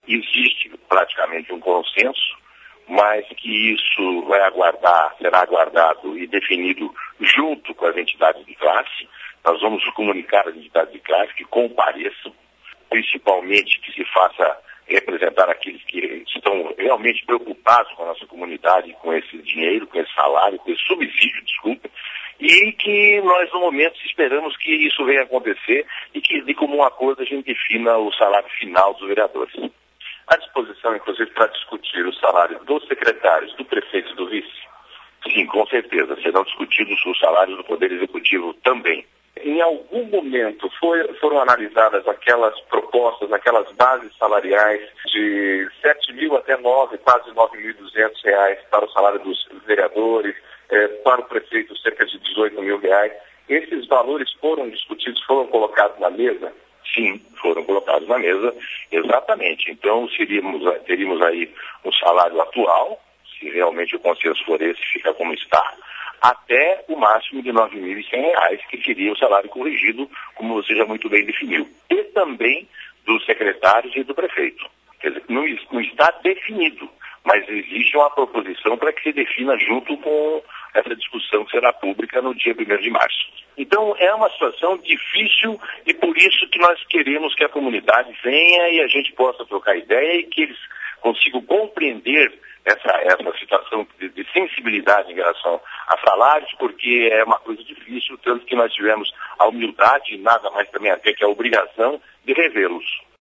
existe praticamente um consenso, mas que isso será aguardado e definido junto com as entidades de classe. Nós vamos comunicar às entidades de classe que compareçam, principalmente que se faça representar aqueles que estão realmente preocupados com a nossa comunidade, com esse dinheiro, com esse salário, com esse subsídio, desculpa, e que nós, no momento, esperamos que isso venha acontecer e que, de comum acordo, a gente defina o salário final dos vereadores. À disposição, inclusive, para discutir o salário dos secretários, do prefeito e do vice? Sim, com certeza. Serão discutidos os salários do Poder Executivo também. Em algum momento foram analisadas aquelas propostas, aquelas bases salariais de 7 mil até quase 9.200 reais para o salário dos vereadores, para o prefeito cerca de 18 mil reais. Esses valores foram discutidos, foram colocados na mesa? Sim, foram colocados na mesa, exatamente. Então, teríamos aí um salário atual, se realmente o consenso for esse, fica como está, até o máximo de R$ 9.100, que seria o salário corrigido, como você já muito bem definiu. E também dos secretários e do prefeito. Quer dizer, não está definido, mas existe uma proposição para que se defina junto com essa discussão que será pública no dia 1º de março. Então, é uma situação difícil e por isso que nós queremos que a comunidade venha e a gente possa trocar ideia e que eles consigam compreender essa situação de sensibilidade em relação a salários, porque é uma coisa difícil, tanto que nós tivemos a humildade, nada mais também até que a obrigação de revê-los.